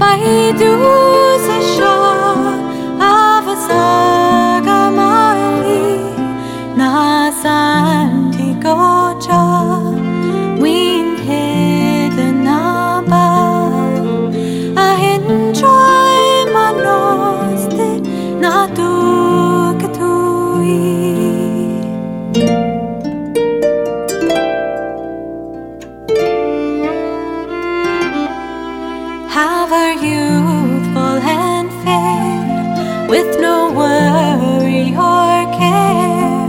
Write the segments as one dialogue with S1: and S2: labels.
S1: sa shore of a Sagamali, nasan ti goja, win hidden naba, I enjoy manos that na tu katui. Have a youthful and fair, with no worry or care,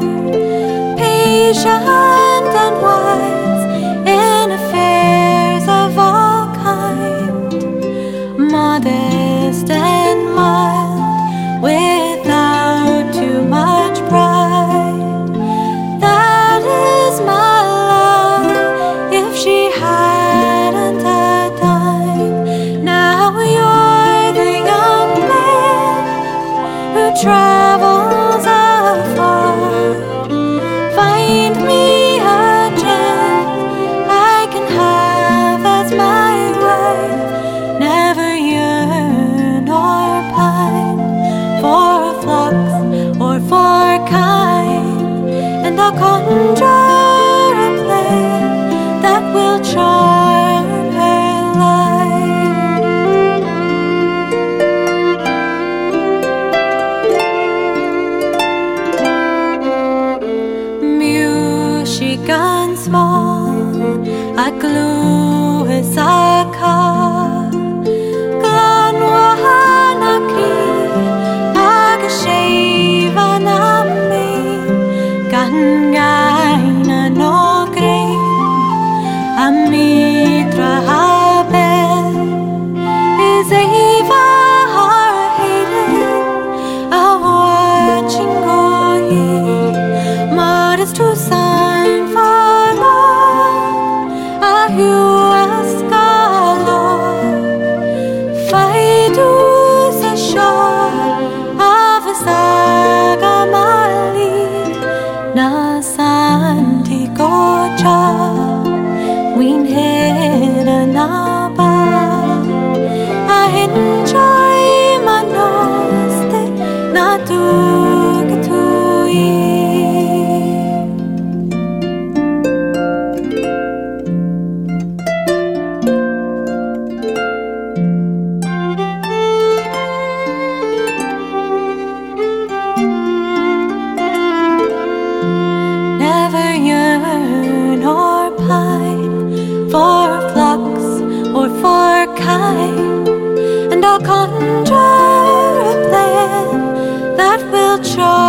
S1: patient and wise in affairs of all kind, modest and mild, without too much pride. That is my love, if she hadn't a dime. Now you're the young man who travels afar. Find me a gem I can have as my wife. Never yearn or pine for flocks or for kine, and I'll conjure a plan that will charm her life. Musican small, a glue is a car. Glan wahanaki, aga sheva na me, gan gaina no grain, a mitra habel, is eva har hated, a watching goyi, modest to sign for long, a huascalor, fidu sa shore of a Sagamali, nasan ti goja, win hidden naba, I enjoy manos that na tu katui. Never yearn or pine for flocks or for kine, and I'll conjure a plan that will charm